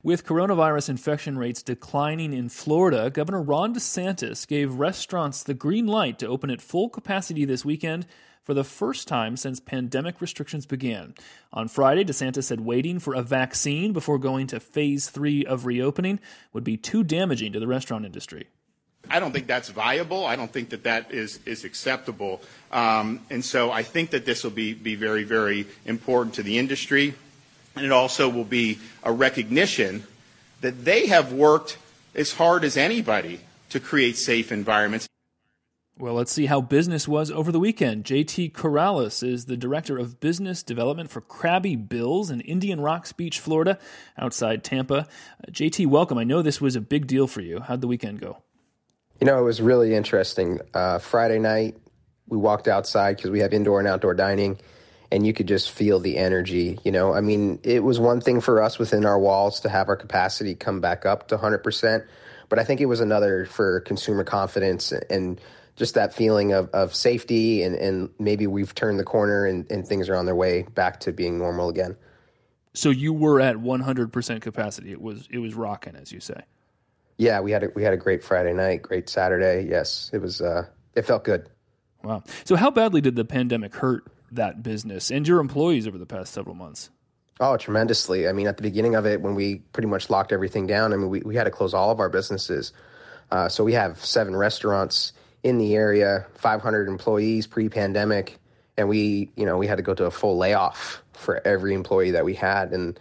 With coronavirus infection rates declining in Florida, Governor Ron DeSantis gave restaurants the green light to open at full capacity this weekend for the first time since pandemic restrictions began. On Friday, DeSantis said waiting for a vaccine before going to phase 3 of reopening would be too damaging to the restaurant industry. I don't think that's viable. I don't think that is acceptable. And so I think that this will be very, very important to the industry. And it also will be a recognition that they have worked as hard as anybody to create safe environments. Well, let's see how business was over the weekend. JT Corrales is the Director of Business Development for Krabby Bill's in Indian Rocks Beach, Florida, outside Tampa. JT, welcome. I know this was a big deal for you. How'd the weekend go? You know, it was really interesting. Friday night, we walked outside because we have indoor and outdoor dining, and you could just feel the energy. You know, I mean, it was one thing for us within our walls to have our capacity come back up to 100%, but I think it was another for consumer confidence and just that feeling of safety, and maybe we've turned the corner and things are on their way back to being normal again. So you were at 100% capacity. It was rocking, as you say. Yeah, we had a great Friday night, great Saturday. Yes, it was. It felt good. Wow. So how badly did the pandemic hurt that business and your employees over the past several months? Oh, tremendously. I mean, at the beginning of it, when we pretty much locked everything down, I mean, we had to close all of our businesses. So we have 7 restaurants in the area, 500 employees pre-pandemic, and we had to go to a full layoff for every employee that we had. And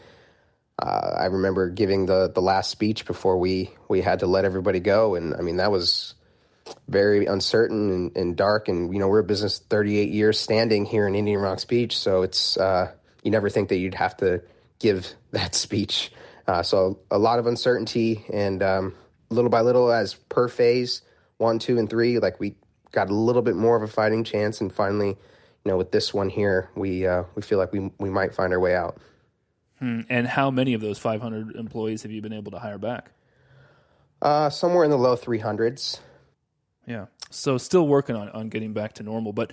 I remember giving the last speech before we had to let everybody go. And I mean, that was very uncertain and dark. And, you know, we're a business 38 years standing here in Indian Rocks Beach. So it's, you never think that you'd have to give that speech. So a lot of uncertainty, and little by little, as per phase 1, 2, and 3, like we got a little bit more of a fighting chance. And finally, you know, with this one here, we feel like we might find our way out. And how many of those 500 employees have you been able to hire back? Somewhere in the low 300s. Yeah. So still working on getting back to normal. But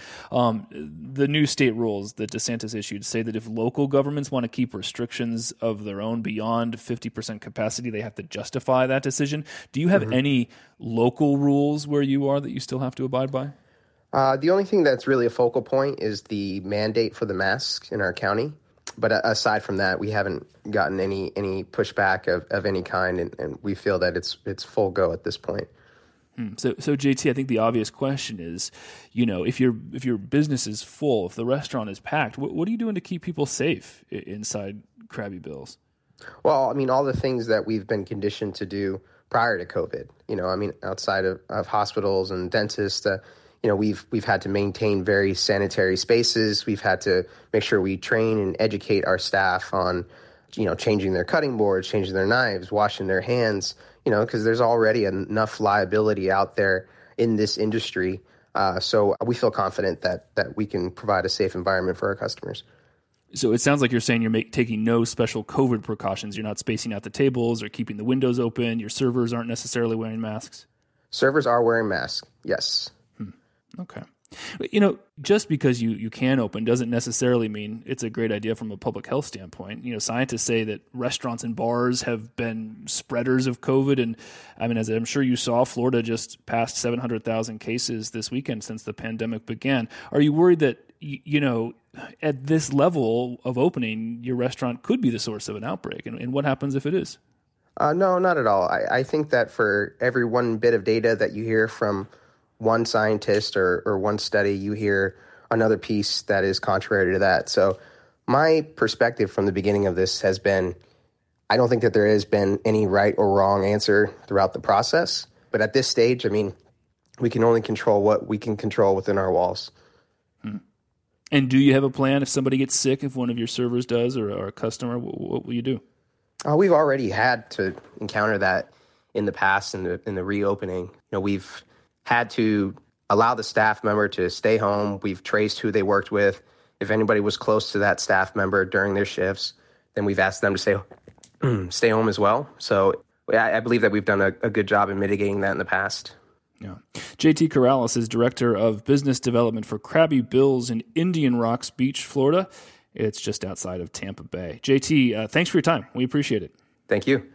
the new state rules that DeSantis issued say that if local governments want to keep restrictions of their own beyond 50% capacity, they have to justify that decision. Do you have any local rules where you are that you still have to abide by? The only thing that's really a focal point is the mandate for the masks in our county. But aside from that, we haven't gotten any pushback of any kind, and we feel that it's full go at this point. So JT, I think the obvious question is, you know, if your business is full, if the restaurant is packed, what are you doing to keep people safe inside Krabby Bill's? Well, I mean, all the things that we've been conditioned to do prior to COVID. You know, I mean, outside of hospitals and dentists. You know, we've had to maintain very sanitary spaces. We've had to make sure we train and educate our staff on, you know, changing their cutting boards, changing their knives, washing their hands, you know, because there's already enough liability out there in this industry. So we feel confident that we can provide a safe environment for our customers. So it sounds like you're saying you're taking no special COVID precautions. You're not spacing out the tables or keeping the windows open. Your servers aren't necessarily wearing masks. Servers are wearing masks, yes. Okay. You know, just because you can open doesn't necessarily mean it's a great idea from a public health standpoint. You know, scientists say that restaurants and bars have been spreaders of COVID. And I mean, as I'm sure you saw, Florida just passed 700,000 cases this weekend since the pandemic began. Are you worried that, you know, at this level of opening, your restaurant could be the source of an outbreak? And what happens if it is? No, not at all. I think that for every one bit of data that you hear from one scientist or one study, you hear another piece that is contrary to that. So my perspective from the beginning of this has been, I don't think that there has been any right or wrong answer throughout the process. But at this stage, I mean, we can only control what we can control within our walls. And do you have a plan if somebody gets sick, if one of your servers does or a customer, what will you do? We've already had to encounter that in the past in the reopening. You know, we've had to allow the staff member to stay home. We've traced who they worked with. If anybody was close to that staff member during their shifts, then we've asked them to stay home as well. So I believe that we've done a good job in mitigating that in the past. Yeah. JT Corrales is Director of Business Development for Krabby Bill's in Indian Rocks Beach, Florida. It's just outside of Tampa Bay. JT, thanks for your time. We appreciate it. Thank you.